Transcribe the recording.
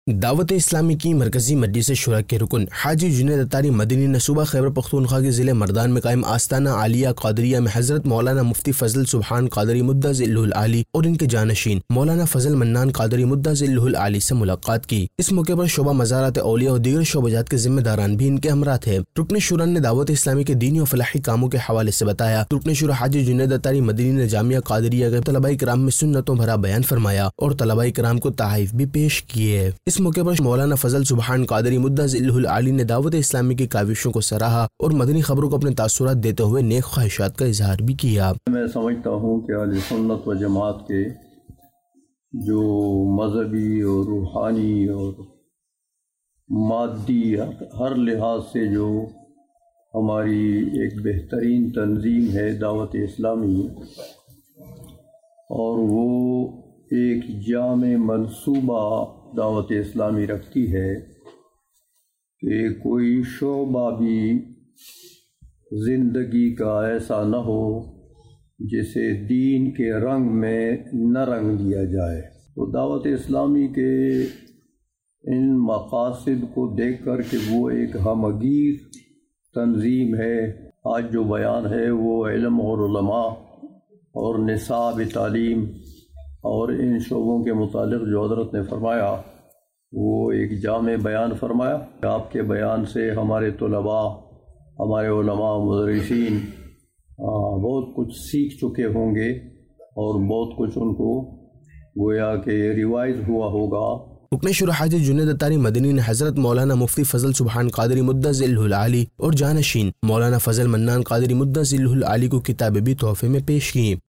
دعوت اسلامی کی مرکزی مجلس شورا کے رکن حاجی جنید اتاری مدنی نے صوبہ خیبر پختونخوا کے ضلع مردان میں قائم آستانہ عالیہ قادریہ میں حضرت مولانا مفتی فضل سبحان قادری مدہ ذلہ العالی اور ان کے جانشین مولانا فضل منان قادری مدہ ذلہ العالی سے ملاقات کی۔ اس موقع پر شعبہ مزارات اولیاء اور دیگر شعبہ جات کے ذمہ داران بھی ان کے ہمراہ تھے۔ رکن شورا نے دعوت اسلامی کے دینی اور فلاحی کاموں کے حوالے سے بتایا۔ رکن شورا حاجی جنید اتاری مدنی نے جامعہ قادریہ کے طلباء کرام میں سنتوں بھرا بیان فرمایا اور طلباء کرام کو تحائف بھی پیش کیے۔ اس موقع پر مولانا فضل سبحان قادری مدہ ذلہ العالی نے دعوت اسلامی کی کاوشوں کو سراہا اور مدنی خبروں کو اپنے تاثرات دیتے ہوئے نیک خواہشات کا اظہار بھی کیا۔ میں سمجھتا ہوں کہ اہل سنت و جماعت کے جو مذہبی اور روحانی اور مادی ہر لحاظ سے جو ہماری ایک بہترین تنظیم ہے دعوت اسلامی، اور وہ ایک جامع منصوبہ دعوت اسلامی رکھتی ہے کہ کوئی شعبہ بھی زندگی کا ایسا نہ ہو جسے دین کے رنگ میں نہ رنگ دیا جائے۔ تو دعوت اسلامی کے ان مقاصد کو دیکھ کر کہ وہ ایک ہمگیر تنظیم ہے، آج جو بیان ہے وہ علم اور علماء اور نصاب تعلیم اور ان شعبوں کے متعلق جو حضرت نے فرمایا وہ ایک جامع بیان فرمایا۔ آپ کے بیان سے ہمارے طلباء، ہمارے علماء، مدرسین بہت کچھ سیکھ چکے ہوں گے اور بہت کچھ ان کو گویا کہ ریوائز ہوا ہوگا۔ رکن شورا حاجی جنید اتاری مدنی نے حضرت مولانا مفتی فضل سبحان قادری مدہ ذلہ العالی اور جانشین مولانا فضل منان قادری مدہ ذلہ العالی کو کتابیں بھی تحفے میں پیش کی۔